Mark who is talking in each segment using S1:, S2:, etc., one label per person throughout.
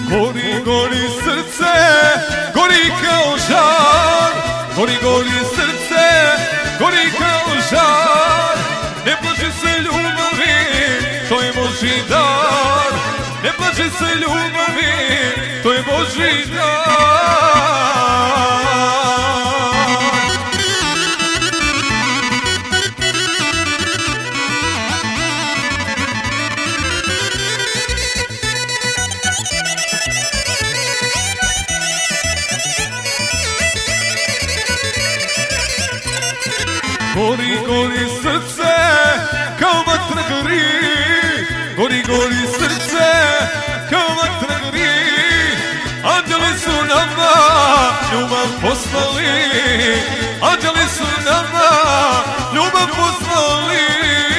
S1: Gori, gori srce, gori kao žar. Gori, gori srce, gori kao žar. Ne plaši se ljubavi, to je Božji dar. Ne plaši se ljubavi, to je Božji dar. Gori, gori srce, kao vatra gori. Gori, gori srce, kao vatra gori. Anđeli su nama ljubav poslali. Anđeli su nama ljubav poslali.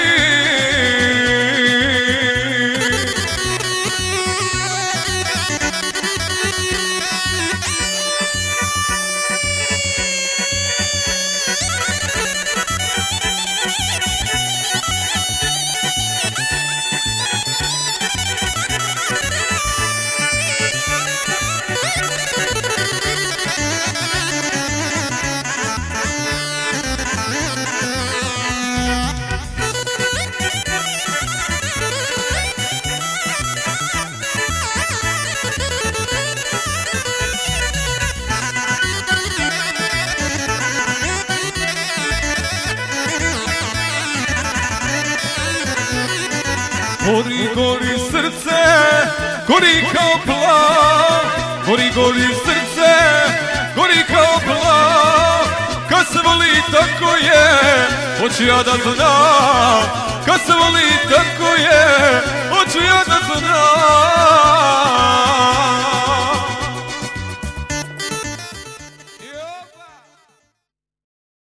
S1: Gori, gori srce, gori kao plav. Gori, gori srce, gori kao plav. Kad se voli tako je, hoću ja da znam. Kad se voli tako je, hoću ja da znam.